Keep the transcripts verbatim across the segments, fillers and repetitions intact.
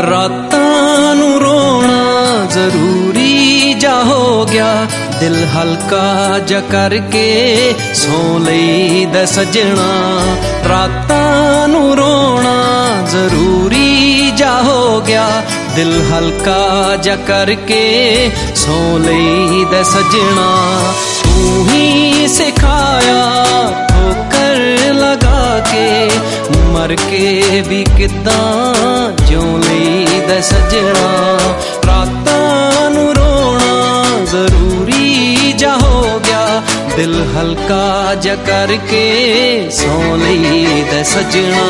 ਰਾਤਾਂ ਨੂੰ ਰੋਣਾ ਜ਼ਰੂਰੀ ਜਾ ਹੋ ਗਿਆ, ਦਿਲ ਹਲਕਾ ਜਾ ਕਰਕੇ ਸੌਂ ਲਈਦਾ ਸਜਣਾ। ਰਾਤਾਂ ਨੂੰ ਰੋਣਾ ਜ਼ਰੂਰੀ ਜਾ ਹੋ ਗਿਆ, ਦਿਲ ਹਲਕਾ ਜਾ ਕਰਕੇ ਸੌਂ ਲਈਦਾ ਸਜਣਾ। ਤੂੰ ਹੀ ਸਿਖਾਇਆ ਠੋਕਰ ਲਗਾ ਕੇ, ਮਰ ਕੇ ਵੀ ਕਿੱਦਾਂ ਜਿਉਂ ਲਈਦਾ ਸਜਣਾ। ਰਾਤਾਂ ਨੂੰ ਰੋਣਾ ਜ਼ਰੂਰੀ ਜਾ ਹੋ ਗਿਆ, ਦਿਲ ਹਲਕਾ ਜਾ ਕਰਕੇ ਸੌਂ ਲਈਦਾ ਸਜਣਾ।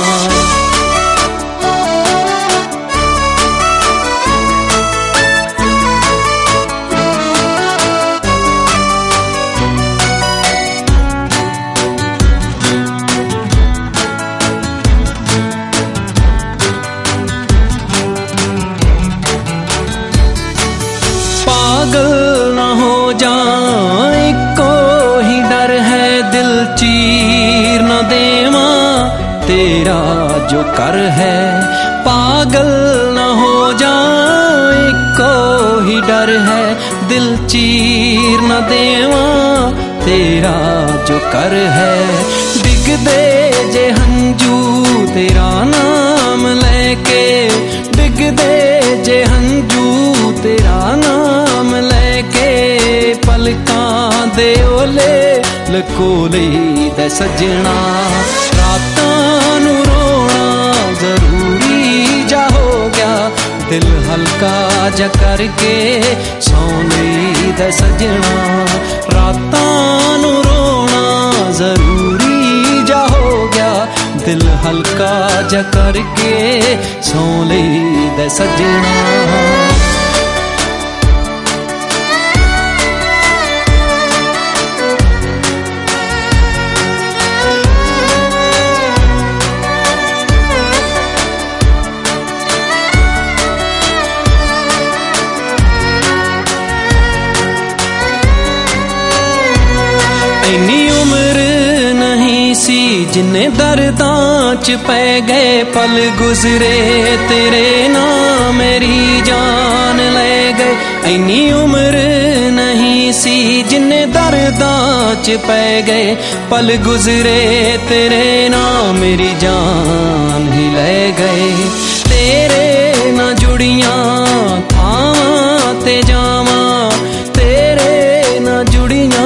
पागल न हो जाए कोई डर है, दिल चीर न देवा तेरा जो कर है। पागल न हो जाए कोई डर है, दिल चीर न देवा तेरा जो कर है। डिग दे जे हंजू तेरा नाम लेके, डिग दे जे हंजू तेरा नाम लेके, पलकां दे ओले लको लईदा सजना। रातां नूं रोना जरूरी जा हो गया, दिल हल्का जा करके सौं लईदा सजना। रातां नूं रोना जरूरी जा हो गया, दिल हल्का जा करके सौं लईदा सजना। इन्नी उम्र नहीं सी जिन्ने दर्दां च पै गए, पल गुजरे तेरे नाम मेरी जान ले गए। इन्नी उम्र नहीं सी जिन्ने दर्दां च पै गए, पल गुजरे तेरे नाम मेरी जान ही ले गए। तेरे ना जुड़ियां थावां ते जावां, तेरे ना जुड़ियां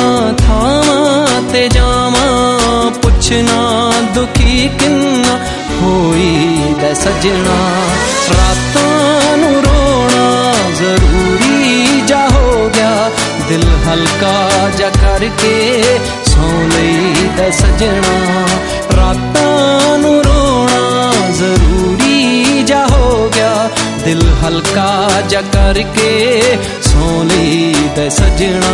ते जावा, पुछना दुखी किन्ना होई दा सजना। रातां नूं रोना जरूरी जा हो गया, दिल हल्का जा करके सौं लईदा सजना। रातां नूं रोना जरूरी जा हो गया, दिल हल्का जा करके सौं लईदा सजना।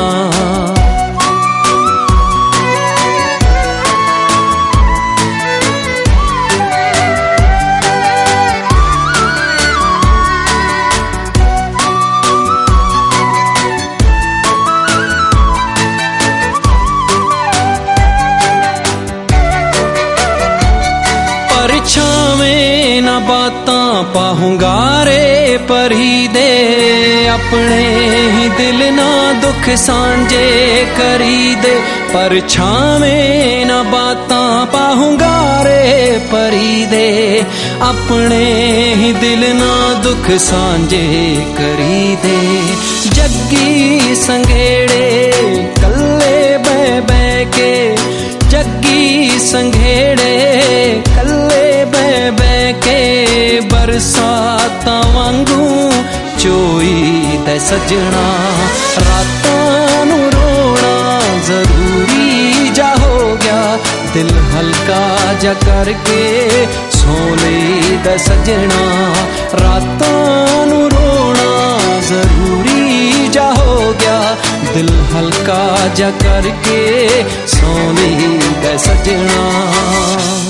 परछावें न बातां पाहुंगारे परी दे, अपने ही दिल ना दुख सांझे करी दे। परछावें न बातां पाहुंगारे परी दे, अपने ही दिल ना दुख सांझे करी दे। जग्गी संघेड़े कल्ले बह बह के, जग्गी संघेड़े कल्ले बह बह के, बरसातां वांगू चोई दे सजना। रातां नूं रोना जरूरी जा हो गया, दिल हल्का जा करके सौं लईदा सजना। रातां नूं रोना जरूरी जा हो गया, दिल हल्का जा करके सौं लईदा सजना।